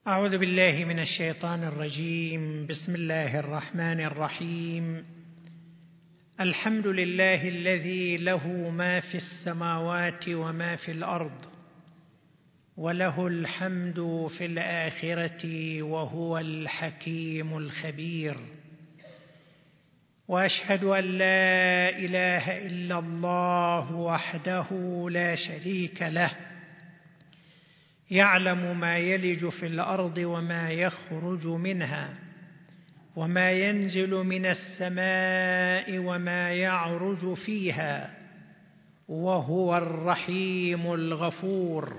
أعوذ بالله من الشيطان الرجيم. بسم الله الرحمن الرحيم. الحمد لله الذي له ما في السماوات وما في الأرض، وله الحمد في الآخرة، وهو الحكيم الخبير. وأشهد أن لا إله إلا الله وحده لا شريك له، يعلم ما يلج في الأرض وما يخرج منها، وما ينزل من السماء وما يعرج فيها، وهو الرحيم الغفور.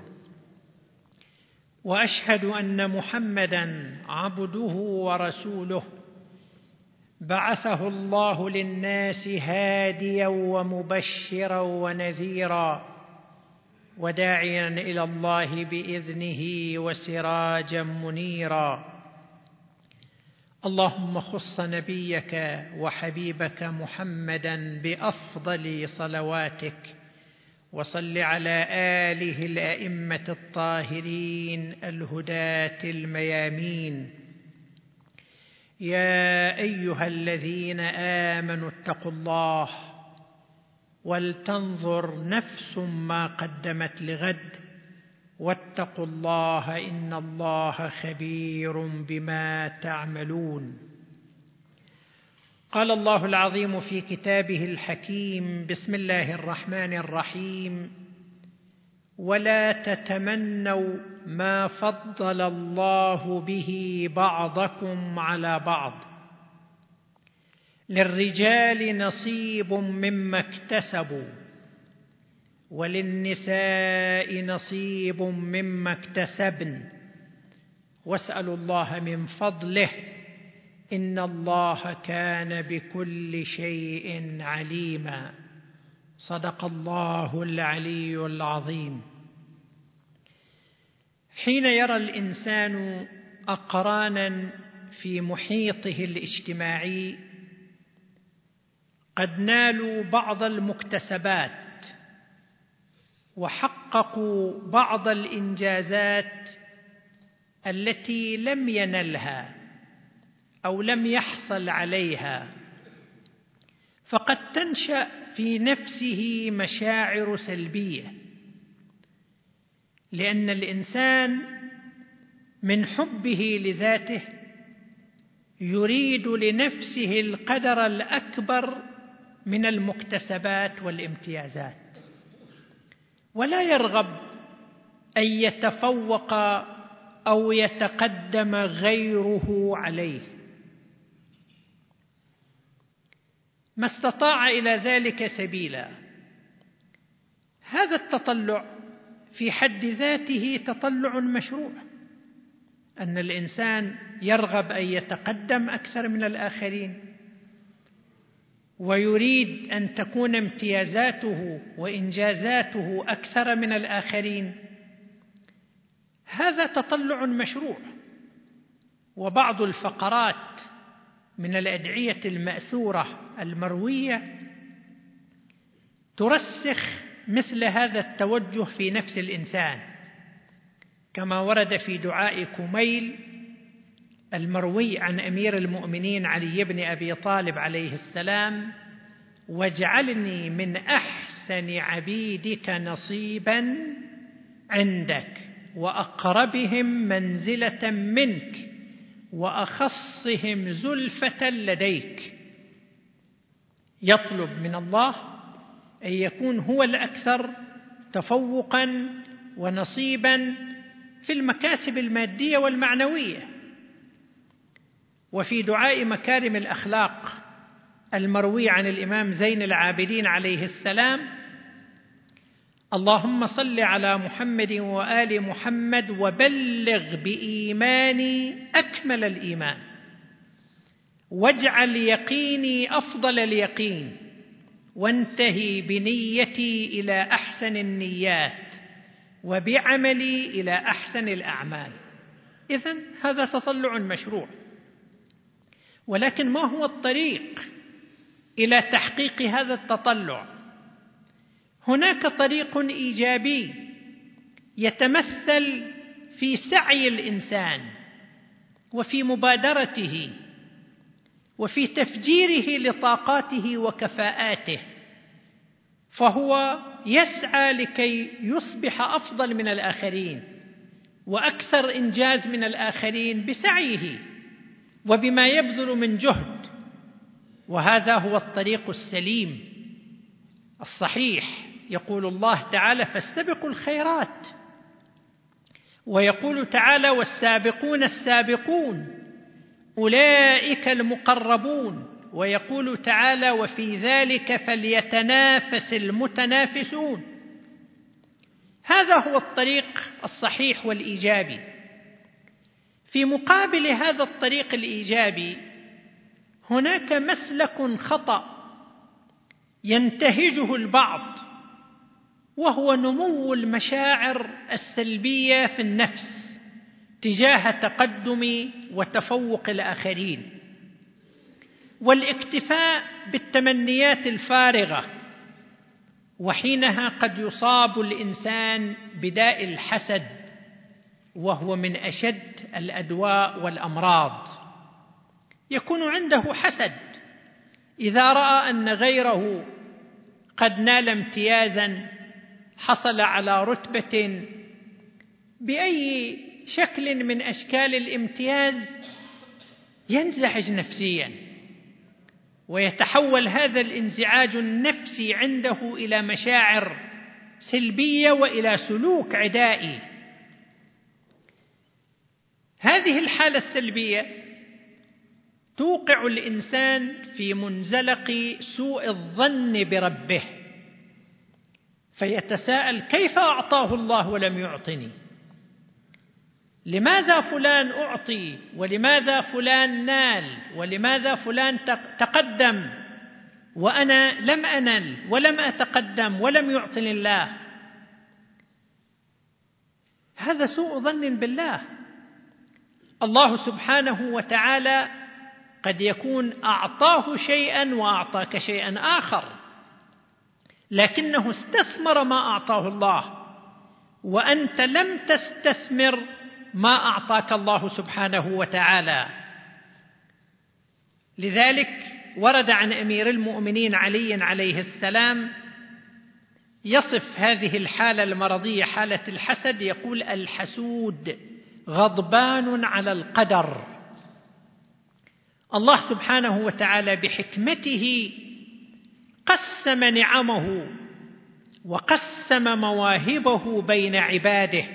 وأشهد أن محمدًا عبده ورسوله، بعثه الله للناس هاديًا ومبشرًا ونذيرًا، وداعيا إلى الله بإذنه وسراجا منيرا. اللهم خص نبيك وحبيبك محمدا بأفضل صلواتك، وصل على آله الأئمة الطاهرين الهداة الميامين. يا أيها الذين آمنوا اتقوا الله ولتنظر نفس ما قدمت لغد، واتقوا الله إن الله خبير بما تعملون. قال الله العظيم في كتابه الحكيم: بسم الله الرحمن الرحيم: ولا تتمنوا ما فضل الله به بعضكم على بعض، للرجال نصيب مما اكتسبوا، وللنساء نصيب مما اكتسبن، واسألوا الله من فضله إن الله كان بكل شيء عليما. صدق الله العلي العظيم. حين يرى الإنسان أقرانا في محيطه الاجتماعي قد نالوا بعض المكتسبات وحققوا بعض الإنجازات التي لم ينلها أو لم يحصل عليها، فقد تنشأ في نفسه مشاعر سلبية، لأن الإنسان من حبه لذاته يريد لنفسه القدر الأكبر من المكتسبات والامتيازات، ولا يرغب أن يتفوق أو يتقدم غيره عليه، ما استطاع إلى ذلك سبيلا. هذا التطلع في حد ذاته تطلع مشروع، أن الإنسان يرغب أن يتقدم أكثر من الآخرين، ويريد أن تكون امتيازاته وإنجازاته أكثر من الآخرين. هذا تطلع مشروع. وبعض الفقرات من الأدعية المأثورة المروية ترسخ مثل هذا التوجه في نفس الإنسان، كما ورد في دعاء كميل المروي عن أمير المؤمنين علي بن أبي طالب عليه السلام: واجعلني من أحسن عبيدك نصيبا عندك، وأقربهم منزلة منك، وأخصهم زلفة لديك. يطلب من الله أن يكون هو الأكثر تفوقا ونصيبا في المكاسب المادية والمعنوية. وفي دعاء مكارم الأخلاق المروي عن الإمام زين العابدين عليه السلام: اللهم صل على محمد وآل محمد وبلغ بإيماني أكمل الإيمان، واجعل يقيني أفضل اليقين، وانتهي بنيتي إلى أحسن النيات، وبعملي إلى أحسن الأعمال. إذن هذا تطلع مشروع، ولكن ما هو الطريق إلى تحقيق هذا التطلع؟ هناك طريق إيجابي يتمثل في سعي الإنسان وفي مبادرته وفي تفجيره لطاقاته وكفاءاته، فهو يسعى لكي يصبح أفضل من الآخرين وأكثر إنجاز من الآخرين بسعيه وبما يبذل من جهد، وهذا هو الطريق السليم الصحيح. يقول الله تعالى: فاستبقوا الخيرات، ويقول تعالى: والسابقون السابقون أولئك المقربون، ويقول تعالى: وفي ذلك فليتنافس المتنافسون. هذا هو الطريق الصحيح والإيجابي. في مقابل هذا الطريق الإيجابي هناك مسلك خطأ ينتهجه البعض، وهو نمو المشاعر السلبية في النفس تجاه تقدم وتفوق الآخرين، والاكتفاء بالتمنيات الفارغة، وحينها قد يصاب الإنسان بداء الحسد، وهو من أشد الأدواء والأمراض. يكون عنده حسد إذا رأى أن غيره قد نال امتيازا، حصل على رتبة بأي شكل من أشكال الامتياز، ينزعج نفسيا، ويتحول هذا الانزعاج النفسي عنده إلى مشاعر سلبية وإلى سلوك عدائي. هذه الحالة السلبية توقع الإنسان في منزلق سوء الظن بربه، فيتساءل: كيف أعطاه الله ولم يعطني؟ لماذا فلان أعطي ولماذا فلان نال ولماذا فلان تقدم وأنا لم أنل ولم أتقدم ولم يعطني الله؟ هذا سوء ظن بالله. الله سبحانه وتعالى قد يكون أعطاه شيئا وأعطاك شيئا آخر، لكنه استثمر ما أعطاه الله، وأنت لم تستثمر ما أعطاك الله سبحانه وتعالى. لذلك ورد عن أمير المؤمنين علي عليه السلام يصف هذه الحالة المرضية، حالة الحسد، يقول: الحسود غضبان على القدر. الله سبحانه وتعالى بحكمته قسم نعمه وقسم مواهبه بين عباده.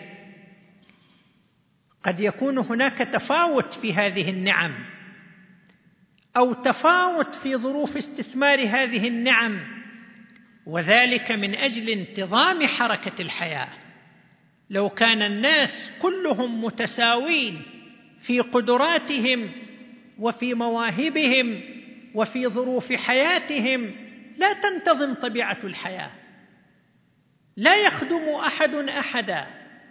قد يكون هناك تفاوت في هذه النعم، أو تفاوت في ظروف استثمار هذه النعم، وذلك من أجل انتظام حركة الحياة. لو كان الناس كلهم متساوين في قدراتهم وفي مواهبهم وفي ظروف حياتهم لا تنتظم طبيعة الحياة، لا يخدم أحد أحدا.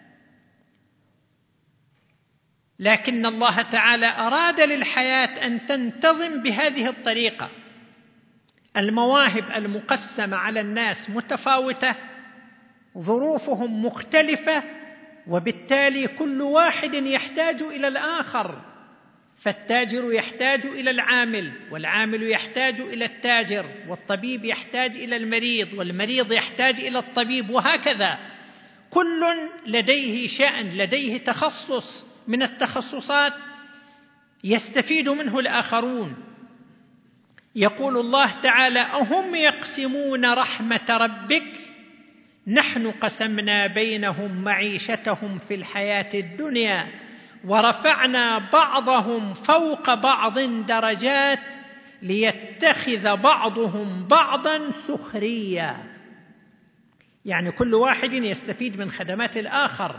لكن الله تعالى أراد للحياة أن تنتظم بهذه الطريقة. المواهب المقسمة على الناس متفاوتة، ظروفهم مختلفة، وبالتالي كل واحد يحتاج إلى الآخر. فالتاجر يحتاج إلى العامل، والعامل يحتاج إلى التاجر، والطبيب يحتاج إلى المريض، والمريض يحتاج إلى الطبيب، وهكذا. كل لديه شأن، لديه تخصص من التخصصات يستفيد منه الآخرون. يقول الله تعالى: أهم يقسمون رحمة ربك نحن قسمنا بينهم معيشتهم في الحياة الدنيا ورفعنا بعضهم فوق بعض درجات ليتخذ بعضهم بعضا سخريا. يعني كل واحد يستفيد من خدمات الآخر.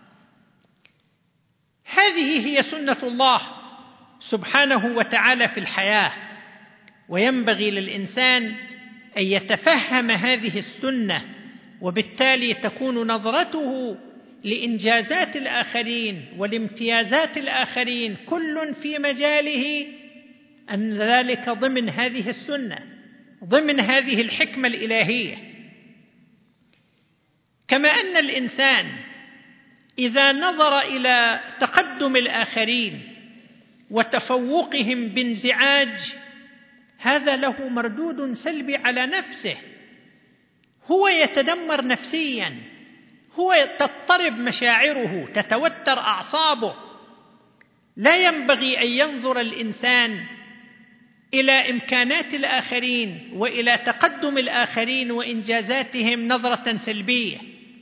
هذه هي سنة الله سبحانه وتعالى في الحياة، وينبغي للإنسان أن يتفهم هذه السنة، وبالتالي تكون نظرته لإنجازات الآخرين والامتيازات الآخرين كل في مجاله أن ذلك ضمن هذه السنة، ضمن هذه الحكمة الإلهية. كما أن الإنسان إذا نظر إلى تقدم الآخرين وتفوقهم بانزعاج، هذا له مردود سلبي على نفسه، هو يتدمر نفسيا، هو تضطرب مشاعره، تتوتر أعصابه. لا ينبغي أن ينظر الإنسان إلى إمكانات الآخرين وإلى تقدم الآخرين وإنجازاتهم نظرة سلبية.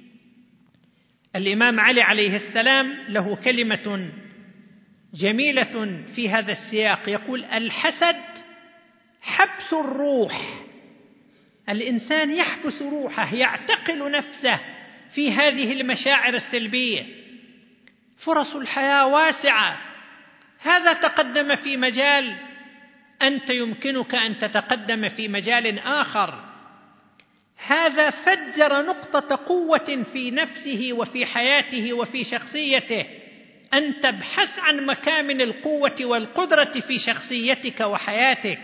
الإمام علي عليه السلام له كلمة جميلة في هذا السياق، يقول: الحسد حبس الروح. الإنسان يحبس روحه، يعتقل نفسه في هذه المشاعر السلبية. فرص الحياة واسعة، هذا تقدم في مجال، أنت يمكنك أن تتقدم في مجال آخر. هذا فجر نقطة قوة في نفسه وفي حياته وفي شخصيته، أن تبحث عن مكامن القوة والقدرة في شخصيتك وحياتك.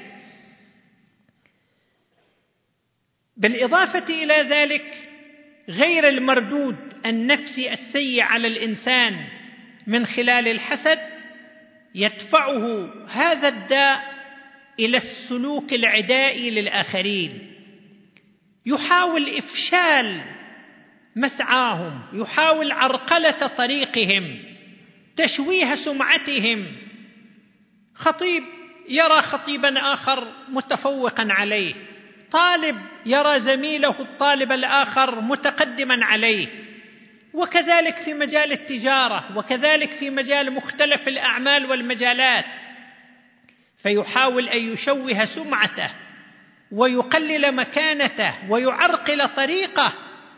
بالإضافة إلى ذلك، غير المردود النفسي السيء على الإنسان من خلال الحسد، يدفعه هذا الداء إلى السلوك العدائي للآخرين، يحاول إفشال مسعاهم، يحاول عرقلة طريقهم، تشويه سمعتهم. خطيب يرى خطيبا آخر متفوقا عليه، طالب يرى زميله الطالب الآخر متقدما عليه، وكذلك في مجال التجارة، وكذلك في مجال مختلف الأعمال والمجالات، فيحاول أن يشوه سمعته ويقلل مكانته ويعرقل طريقه.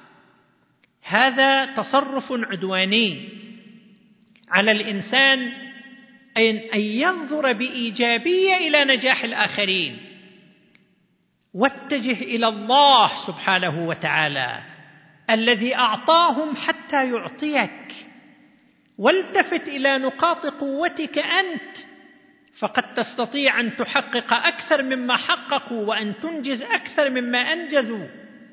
هذا تصرف عدواني. على الإنسان أن ينظر بإيجابية إلى نجاح الآخرين، واتجه إلى الله سبحانه وتعالى الذي أعطاهم حتى يعطيك، والتفت إلى نقاط قوتك أنت، فقد تستطيع أن تحقق أكثر مما حققوا وأن تنجز أكثر مما أنجزوا.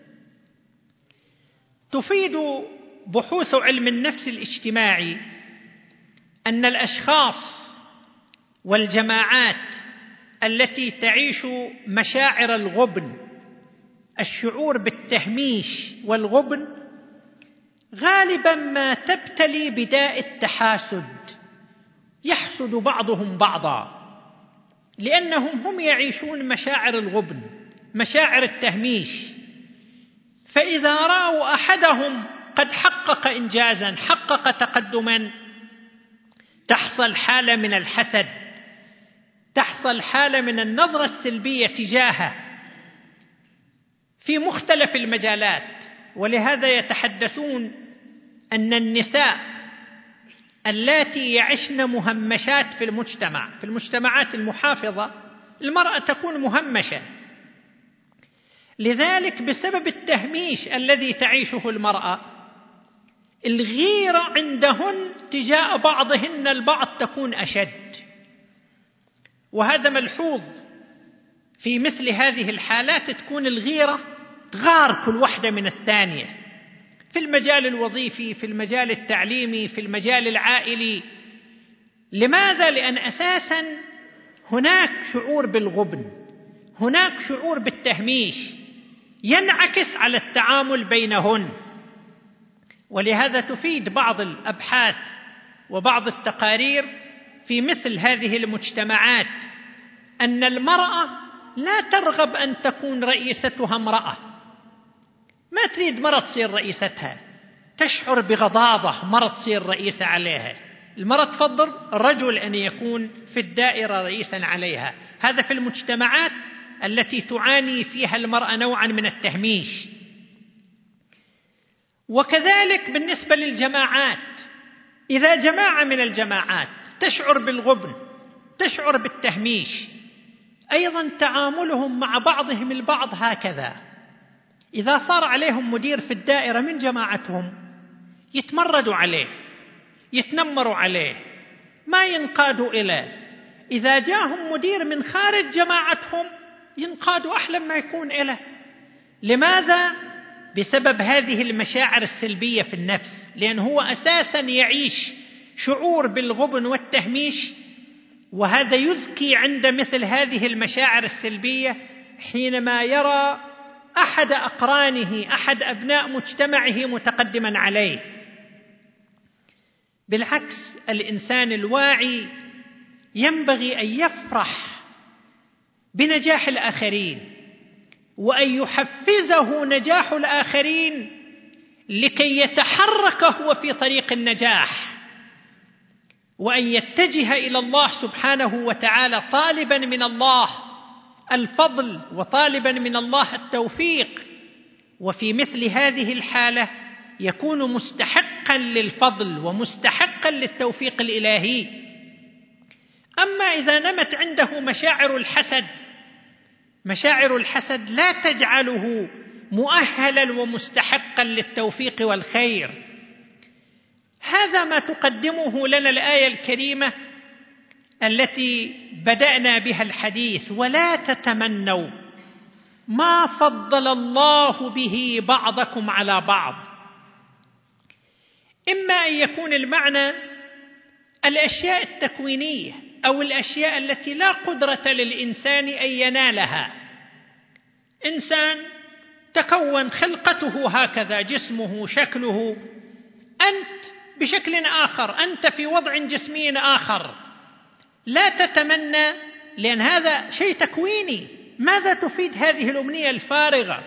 تفيد بحوث علم النفس الاجتماعي أن الأشخاص والجماعات التي تعيش مشاعر الغبن، الشعور بالتهميش والغبن، غالبا ما تبتلي بداء التحاسد، يحسد بعضهم بعضا، لأنهم هم يعيشون مشاعر الغبن، مشاعر التهميش. فإذا رأوا أحدهم قد حقق إنجازا، حقق تقدما، تحصل حالة من الحسد، تحصل حالة من النظرة السلبية تجاهه في مختلف المجالات. ولهذا يتحدثون أن النساء اللاتي يعشن مهمشات في المجتمع، في المجتمعات المحافظة، المرأة تكون مهمشة. لذلك بسبب التهميش الذي تعيشه المرأة، الغيرة عندهن تجاه بعضهن البعض تكون أشد. وهذا ملحوظ في مثل هذه الحالات، تكون الغيرة تغار كل واحدة من الثانية، في المجال الوظيفي، في المجال التعليمي، في المجال العائلي. لماذا؟ لأن أساساً هناك شعور بالغبن، هناك شعور بالتهميش ينعكس على التعامل بينهن. ولهذا تفيد بعض الأبحاث وبعض التقارير في مثل هذه المجتمعات أن المرأة لا ترغب أن تكون رئيستها امرأة، ما تريد مرة تصير رئيستها، تشعر بغضاضة مرة تصير رئيسة عليها. المرأة تفضل الرجل أن يكون في الدائرة رئيسا عليها. هذا في المجتمعات التي تعاني فيها المرأة نوعا من التهميش. وكذلك بالنسبة للجماعات، إذا جماعة من الجماعات تشعر بالغبن، تشعر بالتهميش، أيضا تعاملهم مع بعضهم البعض هكذا. إذا صار عليهم مدير في الدائرة من جماعتهم، يتمردوا عليه، يتنمروا عليه، ما ينقادوا إليه. إذا جاءهم مدير من خارج جماعتهم، ينقادوا أحلى ما يكون إله. لماذا؟ بسبب هذه المشاعر السلبية في النفس، لأن هو أساسا يعيش شعور بالغبن والتهميش، وهذا يذكي عند مثل هذه المشاعر السلبية حينما يرى أحد أقرانه، أحد أبناء مجتمعه متقدما عليه. بالعكس، الإنسان الواعي ينبغي أن يفرح بنجاح الآخرين، وأن يحفزه نجاح الآخرين لكي يتحرك هو في طريق النجاح، وأن يتجه إلى الله سبحانه وتعالى طالبا من الله الفضل وطالبا من الله التوفيق. وفي مثل هذه الحالة يكون مستحقا للفضل ومستحقا للتوفيق الإلهي. أما إذا نمت عنده مشاعر الحسد لا تجعله مؤهلا ومستحقا للتوفيق والخير. هذا ما تقدمه لنا الآية الكريمة التي بدأنا بها الحديث: ولا تتمنوا ما فضل الله به بعضكم على بعض. إما أن يكون المعنى الأشياء التكوينية أو الأشياء التي لا قدرة للإنسان أن ينالها. إنسان تكون خلقته هكذا، جسمه شكله، أنت بشكل آخر، أنت في وضع جسمي آخر. لا تتمنى، لأن هذا شيء تكويني. ماذا تفيد هذه الأمنية الفارغة؟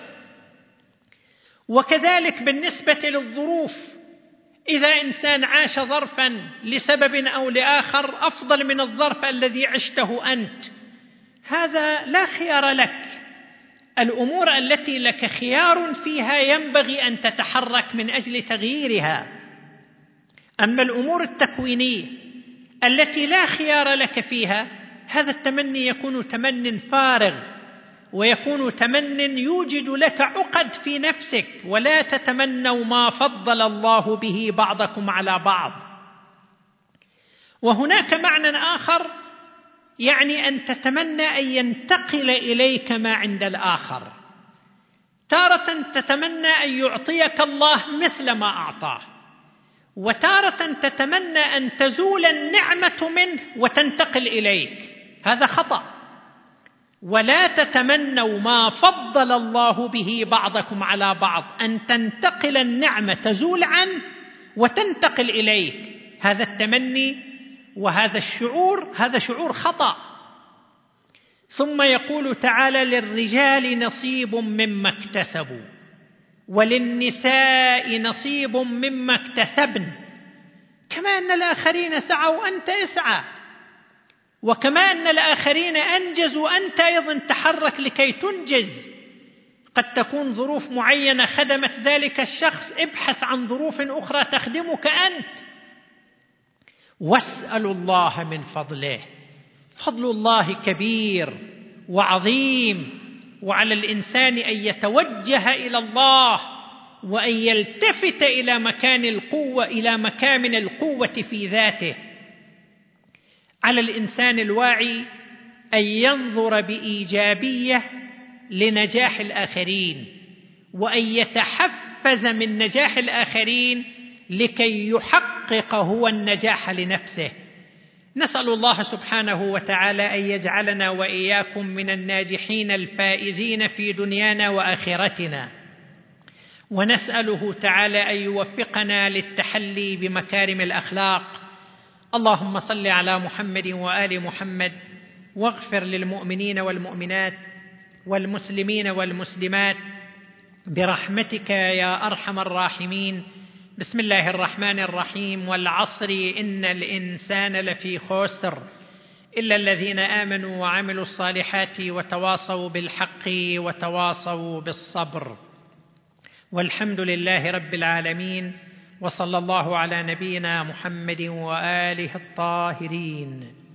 وكذلك بالنسبة للظروف، إذا إنسان عاش ظرفا لسبب أو لآخر أفضل من الظرف الذي عشته أنت، هذا لا خيار لك. الأمور التي لك خيار فيها ينبغي أن تتحرك من أجل تغييرها. أما الأمور التكوينية التي لا خيار لك فيها، هذا التمني يكون تمن فارغ، ويكون تمن يوجد لك عقد في نفسك. ولا تتمنوا ما فضل الله به بعضكم على بعض. وهناك معنى آخر، يعني أن تتمنى أن ينتقل إليك ما عند الآخر. تارة تتمنى أن يعطيك الله مثل ما أعطاه، وتارة تتمنى أن تزول النعمة منه وتنتقل إليك. هذا خطأ. ولا تتمنوا ما فضل الله به بعضكم على بعض، أن تنتقل النعمة، تزول عنه وتنتقل إليك. هذا التمني وهذا الشعور، هذا شعور خطأ. ثم يقول تعالى: للرجال نصيب مما اكتسبوا وللنساء نصيب مما اكتسبن. كما أن الآخرين سعوا أنت اسعى، وكما أن الآخرين أنجزوا أنت أيضا تحرك لكي تنجز. قد تكون ظروف معينة خدمت ذلك الشخص، ابحث عن ظروف أخرى تخدمك أنت. واسألوا الله من فضله. فضل الله كبير وعظيم، وعلى الإنسان أن يتوجه إلى الله وأن يلتفت إلى مكامن القوة في ذاته. على الإنسان الواعي أن ينظر بإيجابية لنجاح الآخرين، وأن يتحفز من نجاح الآخرين لكي يحقق هو النجاح لنفسه. نسأل الله سبحانه وتعالى أن يجعلنا وإياكم من الناجحين الفائزين في دنيانا وآخرتنا، ونسأله تعالى أن يوفقنا للتحلي بمكارم الأخلاق. اللهم صل على محمد وآل محمد، واغفر للمؤمنين والمؤمنات والمسلمين والمسلمات برحمتك يا أرحم الراحمين. بسم الله الرحمن الرحيم. والعصر إن الإنسان لفي خسر إلا الذين آمنوا وعملوا الصالحات وتواصوا بالحق وتواصوا بالصبر. والحمد لله رب العالمين، وصلى الله على نبينا محمد وآله الطاهرين.